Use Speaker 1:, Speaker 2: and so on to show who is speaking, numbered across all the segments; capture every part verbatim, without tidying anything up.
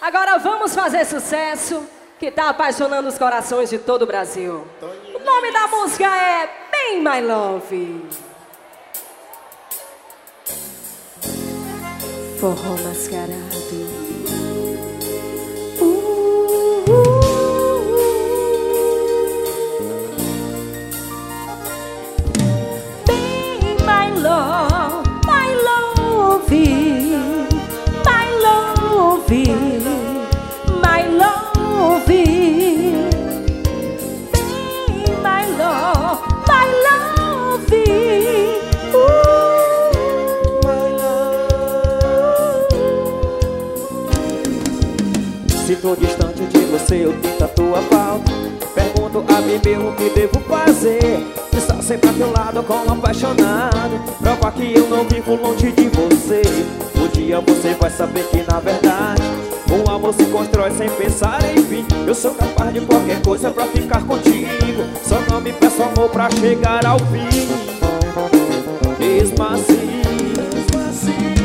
Speaker 1: Agora vamos fazer sucesso que tá apaixonando os corações de todo o Brasil. O nome da música é Be My Love. Forró mascarado. Uh, uh, uh. Be my love, my love, my love, my love. Be my love, my love.
Speaker 2: Se tô distante de você, eu sinto a tua falta. Pergunto a mim mesmo o que devo fazer. Estar sempre a teu lado como apaixonado. Prova que eu não vivo longe de você. Um dia você vai saber que na verdade o amor se constrói sem pensar em fim. Eu sou capaz de qualquer coisa pra ficar contigo. Só não me peço amor pra chegar ao fim. Mesmo assim, mesmo assim.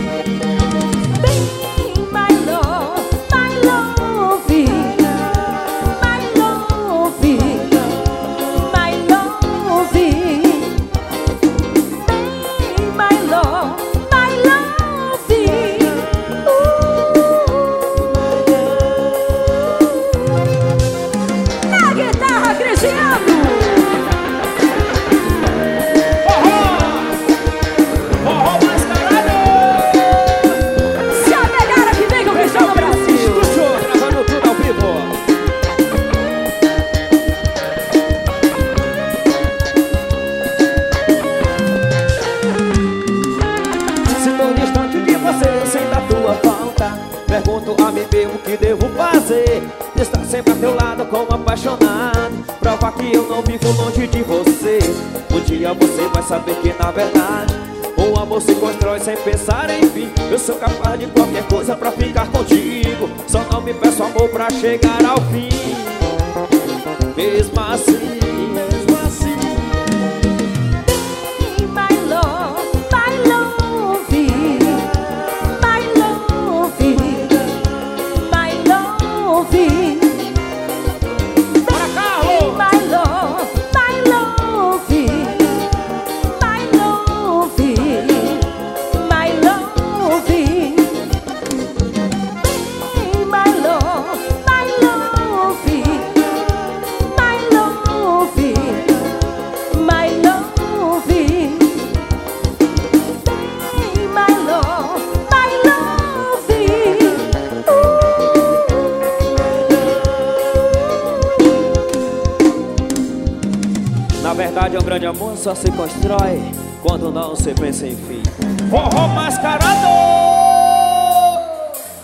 Speaker 2: Pergunto a mim mesmo o que devo fazer. Estar sempre a teu lado como apaixonado. Prova que eu não vivo longe de você. Um dia você vai saber que na verdade o amor se constrói sem pensar em fim. Eu sou capaz de qualquer coisa pra ficar contigo. Só não me peço amor pra chegar ao fim. Mesmo assim, mesmo assim. Na verdade, um grande amor só se constrói quando não se pensa em fim. Forró mascarado.